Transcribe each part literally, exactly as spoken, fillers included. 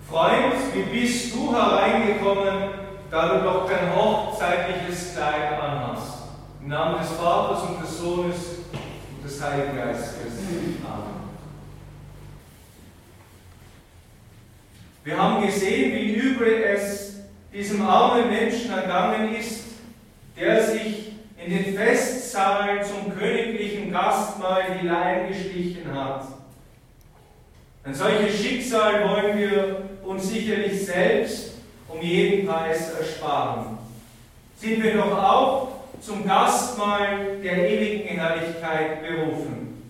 Freund, wie bist du hereingekommen, da du doch kein hochzeitliches Kleid anhast? Im Namen des Vaters und des Sohnes und des Heiligen Geistes. Amen. Wir haben gesehen, wie übel es diesem armen Menschen ergangen ist, der sich in den Festsaal zum königlichen Gastmahl hineingeschlichen hat. Ein solches Schicksal wollen wir uns sicherlich selbst um jeden Preis ersparen. Sind wir doch auch zum Gastmahl der ewigen Herrlichkeit berufen.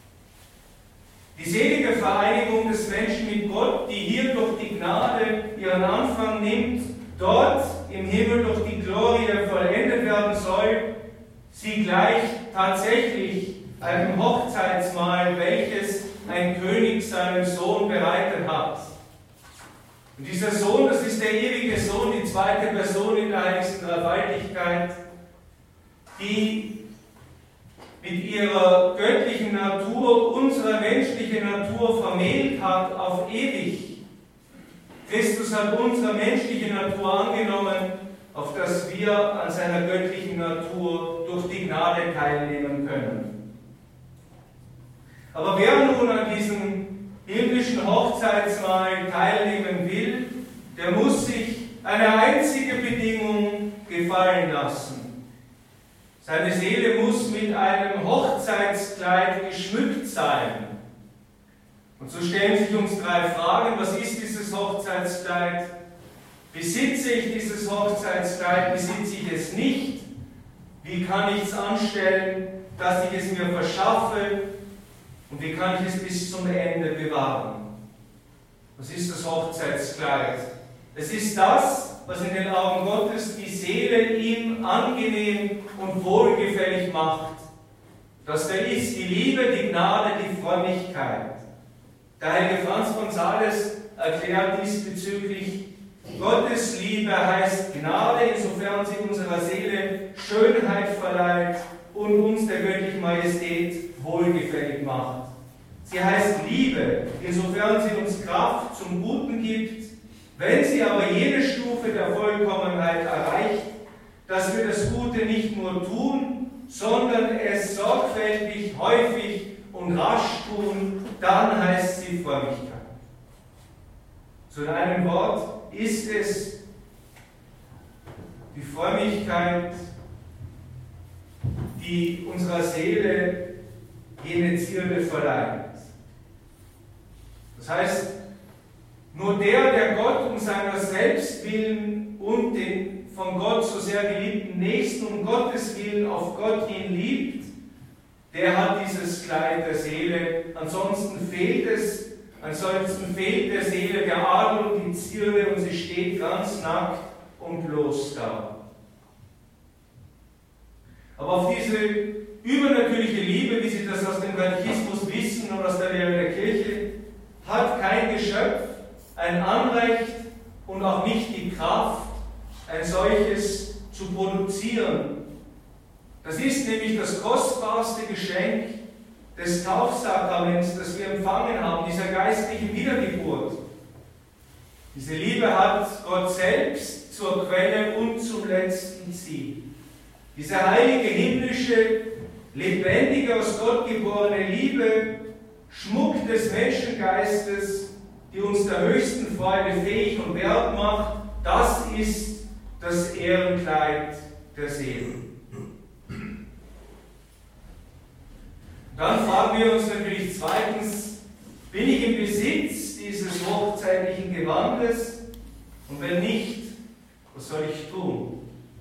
Die selige Vereinigung des Menschen mit Gott, die hier durch die Gnade ihren Anfang nimmt, dort im Himmel durch die Glorie vollendet werden soll, sie gleicht tatsächlich einem Hochzeitsmahl, welches ein König seinem Sohn bereitet hat. Und dieser Sohn, das ist der ewige Sohn, die zweite Person in der heiligsten Dreifaltigkeit, die mit ihrer göttlichen Natur unsere menschliche Natur vermählt hat auf ewig. Christus hat unsere menschliche Natur angenommen, auf dass wir an seiner göttlichen Natur durch die Gnade teilnehmen können. Aber wer nun an diesem himmlischen Hochzeitsmahl teilnehmen will, der muss sich eine einzige Bedingung gefallen lassen. Seine Seele muss mit einem Hochzeitskleid geschmückt sein. Und so stellen sich uns drei Fragen. Was ist dieses Hochzeitskleid? Besitze ich dieses Hochzeitskleid? Besitze ich es nicht? Wie kann ich es anstellen, dass ich es mir verschaffe? Und wie kann ich es bis zum Ende bewahren? Was ist das Hochzeitskleid? Es ist das, was in den Augen Gottes die Seele ihm angenehm und wohlgefällig macht. Das da ist die Liebe, die Gnade, die Frömmigkeit. Der heilige Franz von Sales erklärt diesbezüglich, Gottes Liebe heißt Gnade, insofern sie unserer Seele Schönheit verleiht und uns der göttlichen Majestät wohlgefällig macht. Sie heißt Liebe, insofern sie uns Kraft zum Guten gibt, wenn sie aber jene Stufe der Vollkommenheit erreicht, dass wir das Gute nicht nur tun, sondern es sorgfältig, häufig und rasch tun, dann heißt sie Frömmigkeit. So in einem Wort ist es die Frömmigkeit, die unserer Seele jene Zierde verleiht. Das heißt, nur der, der Gott um seiner selbst willen und den von Gott so sehr geliebten Nächsten um Gottes Willen auf Gott hin liebt, der hat dieses Kleid der Seele. Ansonsten fehlt es, ansonsten fehlt der Seele der Adel und die Zierde und sie steht ganz nackt und bloß da. Aber auf diese übernatürliche Liebe, wie Sie das aus dem Katechismus wissen und aus der Lehre der Kirche, hat kein Geschöpf ein Anrecht und auch nicht die Kraft, ein solches zu produzieren. Das ist nämlich das kostbarste Geschenk des Taufsakraments, das wir empfangen haben, dieser geistlichen Wiedergeburt. Diese Liebe hat Gott selbst zur Quelle und zum letzten Ziel. Diese heilige, himmlische, lebendige, aus Gott geborene Liebe, Schmuck des Menschengeistes, die uns der höchsten Freude fähig und wert macht, das ist das Ehrenkleid der Seele. Dann fragen wir uns natürlich zweitens, bin ich im Besitz dieses hochzeitlichen Gewandes? Und wenn nicht, was soll ich tun?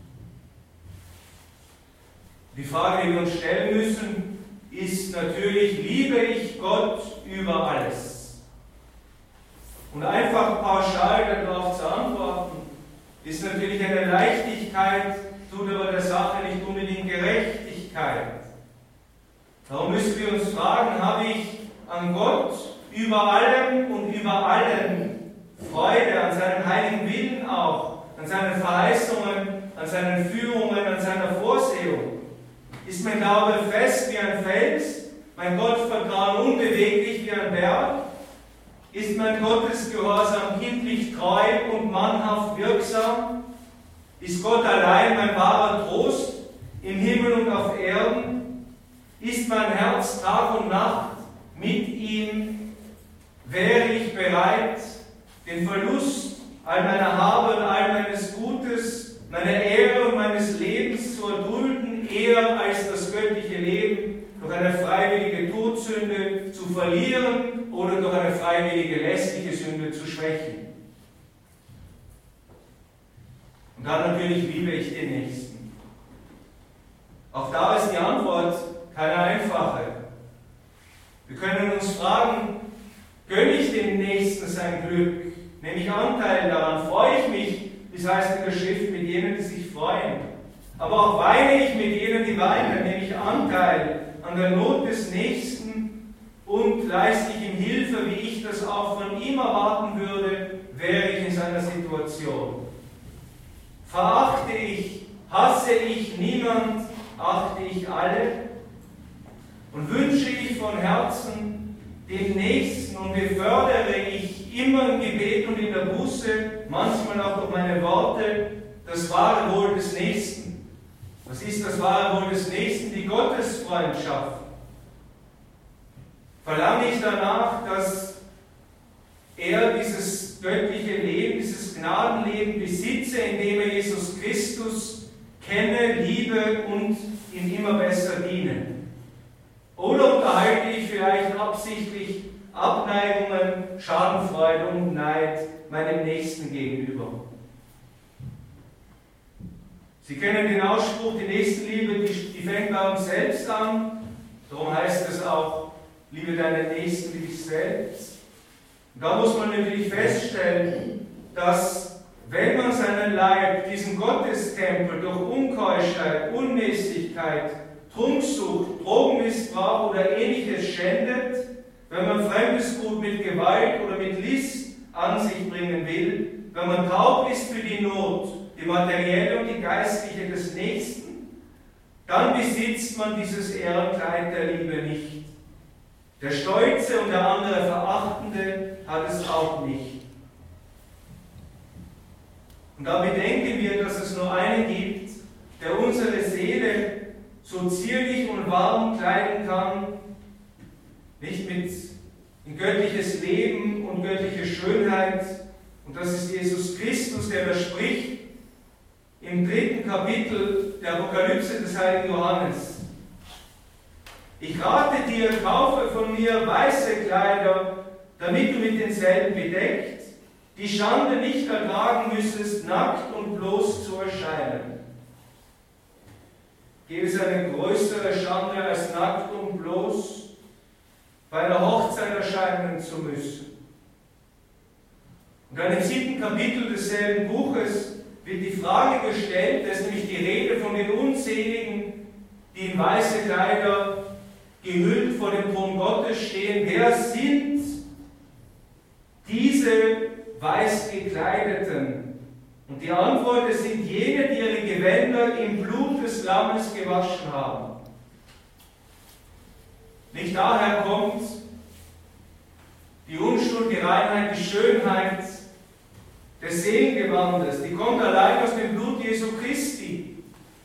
Die Frage, die wir uns stellen müssen, ist natürlich, liebe ich Gott über alles? Und einfach pauschal darauf zu antworten, ist natürlich eine Leichtigkeit, tut aber der Sache nicht unbedingt Gerechtigkeit. Darum müssen wir uns fragen, habe ich an Gott über allem und über allen Freude, an seinem heiligen Willen auch, an seinen Verheißungen, an seinen Führungen, an seiner Vorsehung? Ist mein Glaube fest wie ein Fels, mein Gottvertrauen unbeweglich wie ein Berg? Ist mein Gottesgehorsam kindlich treu und mannhaft wirksam? Ist Gott allein mein wahrer Trost im Himmel und auf Erden? Ist mein Herz Tag und Nacht mit ihm? Wäre ich bereit, den Verlust all meiner Habe und all meines Gutes, meiner Ehre und meines Lebens zu erdulden, eher als das göttliche Leben durch eine freiwillige Todsünde zu verlieren oder durch eine freiwillige lästige Sünde zu schwächen? Und dann natürlich liebe ich den Nächsten. Auch da ist die Antwort keine einfache. Wir können uns fragen, gönne ich dem Nächsten sein Glück? Nehme ich Anteil daran? Freue ich mich, wie es heißt in der Schrift, mit jenen, die sich freuen? Aber auch weine ich mit jenen, die weinen? Nehme ich Anteil an der Not des Nächsten und leiste ich ihm Hilfe, wie ich das auch von ihm erwarten würde, wäre ich in seiner Situation? Verachte ich, hasse ich niemand, achte ich alle? Und wünsche ich von Herzen den Nächsten und befördere ich immer im Gebet und in der Buße, manchmal auch durch meine Worte, das wahre Wohl des Nächsten. Was ist das wahre Wohl des Nächsten? Die Gottesfreundschaft. Verlange ich danach, dass er dieses göttliche Leben, dieses Gnadenleben besitze, indem er Jesus Christus kenne, liebe und ihm immer besser diene? Oder unterhalte ich vielleicht absichtlich Abneigungen, Schadenfreude und Neid meinem Nächsten gegenüber? Sie kennen den Ausspruch, die Nächstenliebe, die, die fängt bei uns selbst an. Darum heißt es auch, liebe deinen Nächsten wie dich selbst. Und da muss man natürlich feststellen, dass wenn man seinen Leib, diesen Gottestempel, durch Unkeuschheit, Unmäßigkeit, Trunksucht, Drogenmissbrauch oder Ähnliches schändet, wenn man fremdes Gut mit Gewalt oder mit List an sich bringen will, wenn man taub ist für die Not, die materielle und die geistliche des Nächsten, dann besitzt man dieses Ehrenkleid der Liebe nicht. Der Stolze und der andere Verachtende hat es auch nicht. Und da bedenken wir, dass es nur einen gibt, der unsere Seele so zierlich und warm kleiden kann, nicht mit in göttliches Leben und göttliche Schönheit. Und das ist Jesus Christus, der da spricht im dritten Kapitel der Apokalypse des heiligen Johannes. Ich rate dir, kaufe von mir weiße Kleider, damit du mit denselben bedeckt, die Schande nicht ertragen müssest, nackt und bloß zu erscheinen. Gäbe es eine größere Schande, als nackt und bloß bei einer Hochzeit erscheinen zu müssen? Und dann im siebten Kapitel desselben Buches wird die Frage gestellt, da ist nämlich die Rede von den Unzähligen, die in weiße Kleider gehüllt vor dem Thron Gottes stehen. Wer sind diese weiß gekleideten? Und die Antwort, es sind jene, die ihre Gewänder im Blut des Lammes gewaschen haben. Nicht daher kommt die Unschuld, die Reinheit, die Schönheit des Seelengewandes, die kommt allein aus dem Blut Jesu Christi.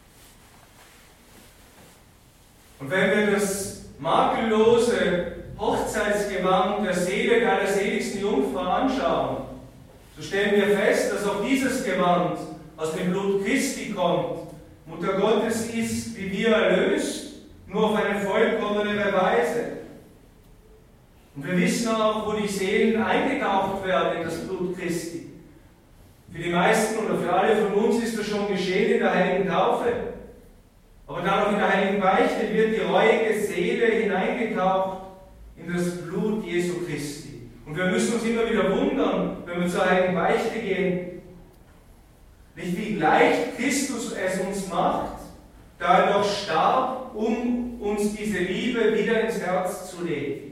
Und wenn wir das makellose Hochzeitsgewand der Seele der allerseligsten Jungfrau anschauen, so stellen wir fest, dass auch dieses Gewand aus dem Blut Christi kommt. Mutter Gottes ist, wie wir, erlöst, nur auf eine vollkommenere Weise. Und wir wissen auch, wo die Seelen eingetaucht werden in das Blut Christi. Für die meisten oder für alle von uns ist das schon geschehen in der heiligen Taufe. Aber dann auch in der heiligen Beichte wird die reuige Seele hineingetaucht in das Blut Jesu Christi. Und wir müssen uns immer wieder wundern, wenn wir zur heiligen Beichte gehen, nicht wie leicht Christus es uns macht, da er doch starb, um uns diese Liebe wieder ins Herz zu legen.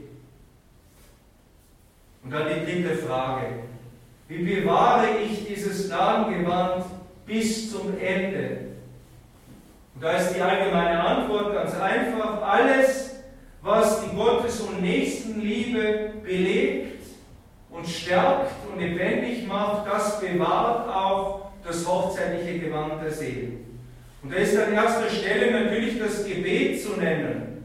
Und dann die dritte Frage: Wie bewahre ich dieses Gnadengewand bis zum Ende? Und da ist die allgemeine Antwort ganz einfach: Alles, was die Gottes- und Nächstenliebe belebt und stärkt und lebendig macht, das bewahrt auch das hochzeitliche Gewand der Seele. Und da ist an erster Stelle natürlich das Gebet zu nennen.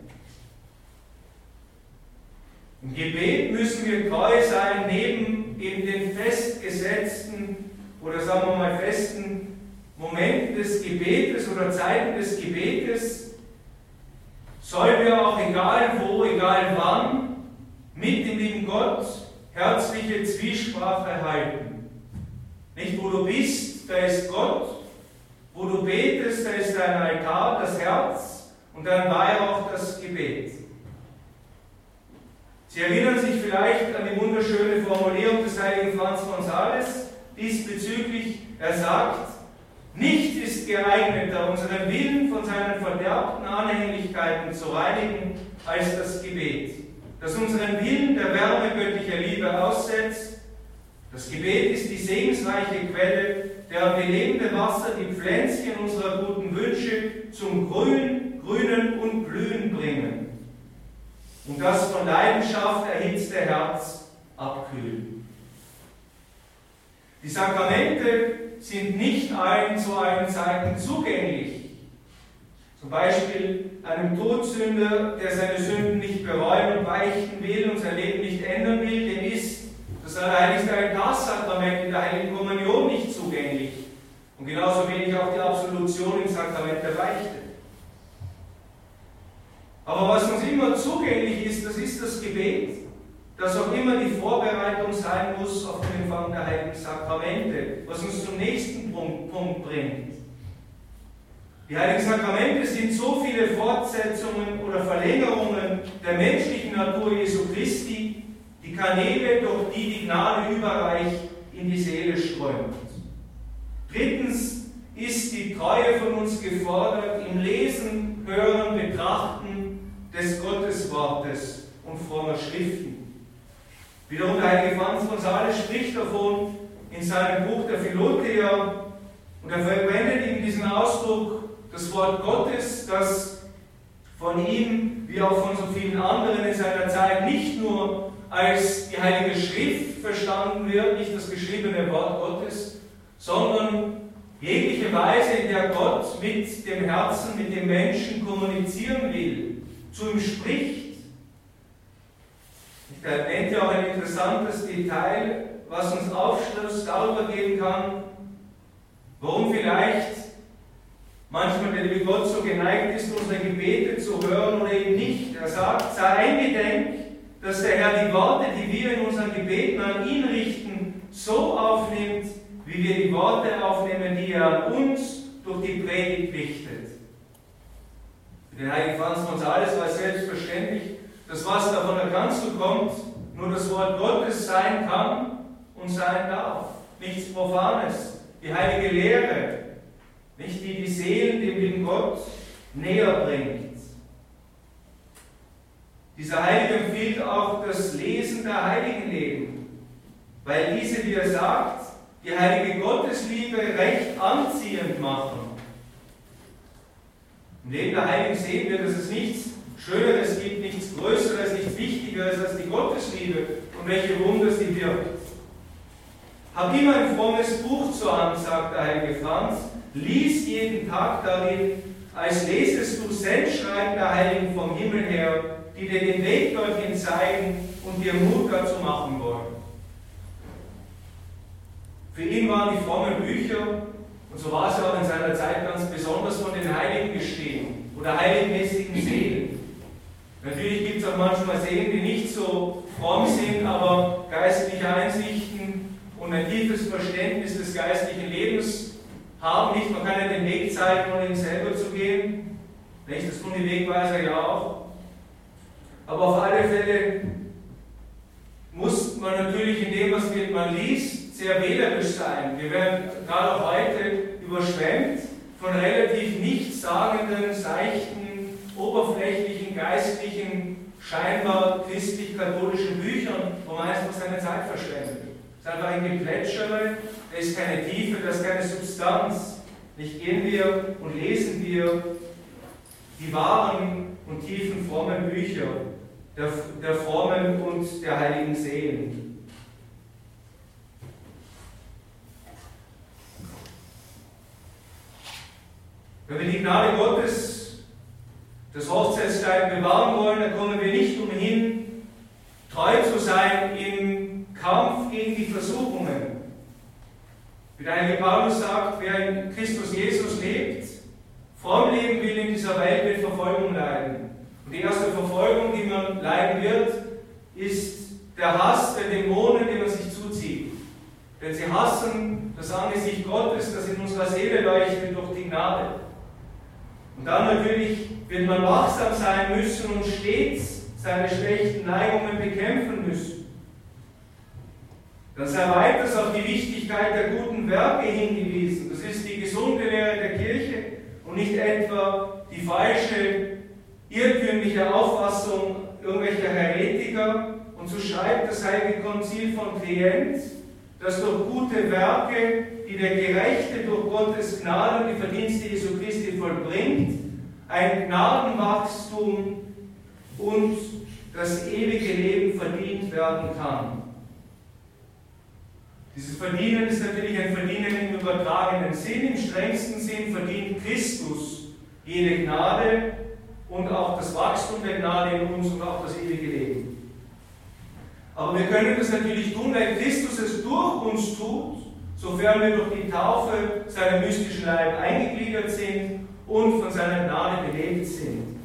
Im Gebet müssen wir treu sein, neben eben den festgesetzten oder sagen wir mal festen Momenten des Gebetes oder Zeiten des Gebetes, sollen wir auch egal wo, egal wann, mit dem lieben Gott herzliche Zwiesprache halten. Nicht, wo du bist, da ist Gott, wo du betest, da ist dein Altar, das Herz und dein Weihrauch, das Gebet. Sie erinnern sich vielleicht an die wunderschöne Formulierung des heiligen Franz von Sales diesbezüglich. Er sagt, nichts ist geeigneter, unseren Willen von seinen verderbten Anhänglichkeiten zu reinigen, als das Gebet, das unseren Willen der Wärme göttlicher Liebe aussetzt. Das Gebet ist die segensreiche Quelle, deren belebende Wasser die Pflänzchen unserer guten Wünsche zum Grün, Grünen und Blühen bringen und das von Leidenschaft erhitzte Herz abkühlen. Die Sakramente sind nicht allen zu allen Zeiten zugänglich. Zum Beispiel einem Todsünder, der seine Sünden nicht bereuen und beichten will und sein Leben nicht ändern will, dem ist das allerheiligste Altarsakrament in der Heiligen Kommunion nicht zugänglich. Und genauso wenig auch die Absolution im Sakrament der Beichte. Aber was uns immer zugänglich ist, das ist das Gebet, das auch immer die Vorbereitung sein muss auf den Empfang der Heiligen Sakramente, was uns zum nächsten Punkt, Punkt bringt. Die Heiligen Sakramente sind so viele Fortsetzungen oder Verlängerungen der menschlichen Natur Jesu Christi, die Kanäle, durch die die Gnade überreich in die Seele strömt. Drittens ist die Treue von uns gefordert im Lesen, Hören, Betrachten des Gotteswortes und frommer Schriften. Wiederum der heilige Franz von Sales spricht davon in seinem Buch der Philothea und er verwendet eben diesen Ausdruck, das Wort Gottes, das von ihm, wie auch von so vielen anderen in seiner Zeit, nicht nur als die Heilige Schrift verstanden wird, nicht das geschriebene Wort Gottes, sondern jegliche Weise, in der Gott mit dem Herzen, mit dem Menschen kommunizieren will, zu ihm spricht. Er nennt ja auch ein interessantes Detail, was uns Aufschluss darüber geben kann, warum vielleicht manchmal der liebe Gott so geneigt ist, unsere Gebete zu hören oder eben nicht. Er sagt, sei eingedenk, dass der Herr die Worte, die wir in unseren Gebeten an ihn richten, so aufnimmt, wie wir die Worte aufnehmen, die er an uns durch die Predigt richtet. Für den heiligen Franz von Sales war es selbstverständlich, dass was da von der Kanzel kommt, nur das Wort Gottes sein kann und sein darf. Nichts Profanes. Die heilige Lehre, nicht die die Seelen dem lieben Gott näher bringt. Dieser Heilige empfiehlt auch das Lesen der Heiligenleben, weil diese, wie er sagt, die heilige Gottesliebe recht anziehend machen. Im Leben der Heiligen sehen wir, dass es nichts Schöneres gibt, nichts Größeres, nichts Wichtigeres als die Gottesliebe und welche Wunder sie wirkt. Hab immer ein frommes Buch zur Hand, sagt der heilige Franz, lies jeden Tag darin, als lesest du Sendschreiben der Heiligen vom Himmel her, die dir den Weg dorthin zeigen und dir Mut dazu machen wollen. Für ihn waren die frommen Bücher, und so war es ja auch in seiner Zeit ganz besonders, von den Heiligen geschrieben oder heiligenmäßigen Seelen. Natürlich gibt es auch manchmal Seelen, die nicht so fromm sind, aber geistliche Einsichten und ein tiefes Verständnis des geistlichen Lebens haben. Nicht, man kann ja den Weg zeigen, ohne ihn selber zu gehen. Nicht, das tun die Wegweiser ja auch. Aber auf alle Fälle muss man natürlich in dem, was man liest, sehr wählerisch sein. Wir werden gerade auch heute überschwemmt von relativ nichtssagenden, seichten, oberflächlichen, geistlichen, scheinbar christlich-katholischen Büchern, wo man einfach seine Zeit verschwendet. Es ist einfach ein Geplätschere, da ist keine Tiefe, da ist keine Substanz. Nicht gehen wir und lesen wir die wahren und tiefen, frommen Bücher der, der frommen und der heiligen Seelen. Wenn wir die Gnade Gottes, das Hochzeitskleid bewahren wollen, dann kommen wir nicht umhin, treu zu sein im Kampf gegen die Versuchungen. Wie der heilige Paulus sagt, wer in Christus Jesus lebt, fromm leben will in dieser Welt, wird Verfolgung leiden. Und die erste Verfolgung, die man leiden wird, ist der Hass der Dämonen, den man sich zuzieht. Denn sie hassen das Angesicht Gottes, das in unserer Seele leuchtet durch die Gnade. Und dann natürlich wird man wachsam sein müssen und stets seine schlechten Neigungen bekämpfen müssen. Dann sei weiters auf die Wichtigkeit der guten Werke hingewiesen. Das ist die gesunde Lehre der Kirche und nicht etwa die falsche, irrtümliche Auffassung irgendwelcher Heretiker. Und so schreibt das Heilige Konzil von Trient, dass durch gute Werke, die der Gerechte durch Gottes Gnade und die Verdienste Jesu Christi vollbringt, ein Gnadenwachstum und das ewige Leben verdient werden kann. Dieses Verdienen ist natürlich ein Verdienen im übertragenen Sinn. Im strengsten Sinn verdient Christus jede Gnade und auch das Wachstum der Gnade in uns und auch das ewige Leben. Aber wir können das natürlich tun, weil Christus es durch uns tut, sofern wir durch die Taufe seiner mystischen Leib eingegliedert sind und von seiner Gnade belebt sind.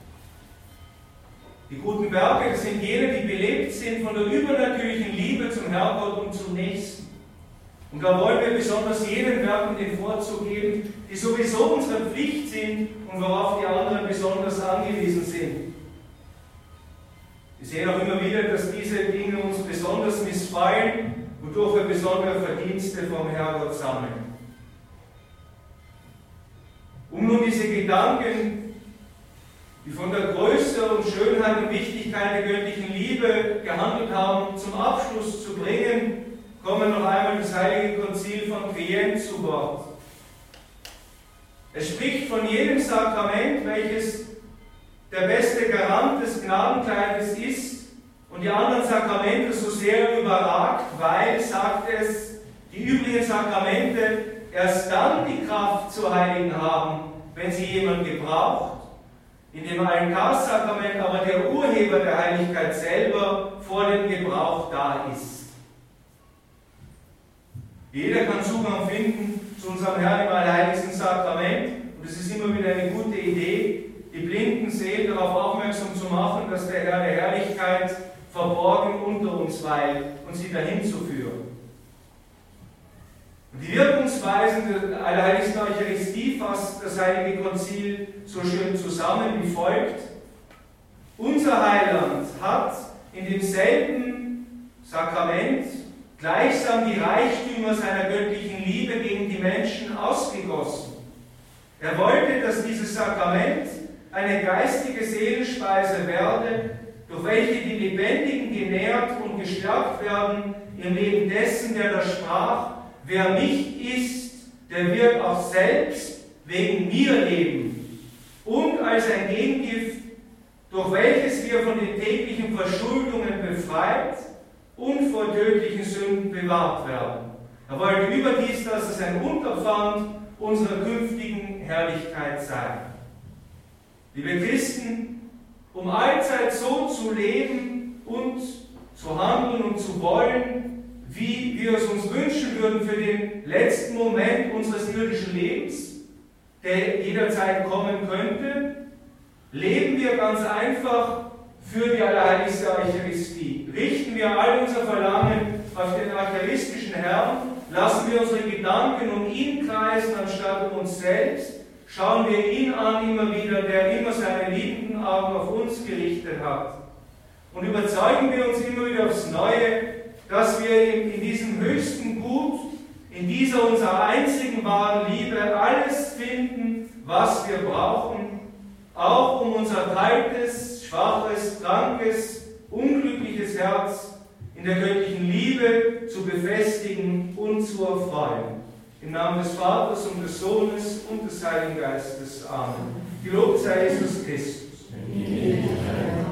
Die guten Werke, das sind jene, die belebt sind von der übernatürlichen Liebe zum Herrgott und zum Nächsten. Und da wollen wir besonders jenen Werken den Vorzug geben, die sowieso unsere Pflicht sind und worauf die anderen besonders angewiesen sind. Wir sehen auch immer wieder, dass diese Dinge uns besonders missfallen, wodurch wir besondere Verdienste vom Herrgott sammeln. Um nun diese Gedanken, die von der Größe und Schönheit und Wichtigkeit der göttlichen Liebe gehandelt haben, zum Abschluss zu bringen, kommen noch einmal das Heilige Konzil von Trient zu Wort. Es spricht von jedem Sakrament, welches der beste Garant des Gnadenkleides ist und die anderen Sakramente so sehr überragt, weil, sagt es, die übrigen Sakramente erst dann die Kraft zu heiligen haben, wenn sie jemand gebraucht, in dem Altarsakrament aber der Urheber der Heiligkeit selber vor dem Gebrauch da ist. Jeder kann Zugang finden zu unserem Herrn im Allerheiligsten Sakrament und es ist immer wieder eine gute Idee, die blinden Seelen darauf aufmerksam zu machen, dass der Herr der Herrlichkeit verborgen unter uns weilt und sie dahin zu führen. Und die Wirkungsweisen der Allerheiligsten Eucharistie fasst das Heilige Konzil so schön zusammen wie folgt. Unser Heiland hat in demselben Sakrament gleichsam die Reichtümer seiner göttlichen Liebe gegen die Menschen ausgegossen. Er wollte, dass dieses Sakrament eine geistige Seelenspeise werde, durch welche die Lebendigen genährt und gestärkt werden im Leben dessen, der da sprach, wer mich isst, der wird auch selbst wegen mir leben. Und als ein Gegengift, durch welches wir von den täglichen Verschuldungen befreit und vor tödlichen Sünden bewahrt werden. Er wollte überdies, dass es ein Unterpfand unserer künftigen Herrlichkeit sei. Liebe Christen, um allzeit so zu leben und zu handeln und zu wollen, wie wir es uns wünschen würden für den letzten Moment unseres irdischen Lebens, der jederzeit kommen könnte, leben wir ganz einfach für die Allerheiligste Eucharistie. Richten wir all unser Verlangen auf den eucharistischen Herrn, lassen wir unsere Gedanken um ihn kreisen, anstatt um uns selbst, schauen wir ihn an immer wieder, der immer seine liebenden Augen auf uns gerichtet hat. Und überzeugen wir uns immer wieder aufs Neue, dass wir in diesem höchsten Gut, in dieser unserer einzigen wahren Liebe alles finden, was wir brauchen, auch um unser kaltes, schwaches, krankes, unglückliches Herz in der göttlichen Liebe zu befestigen und zu erfreuen. Im Namen des Vaters und des Sohnes und des Heiligen Geistes. Amen. Gelobt sei Jesus Christus. Amen.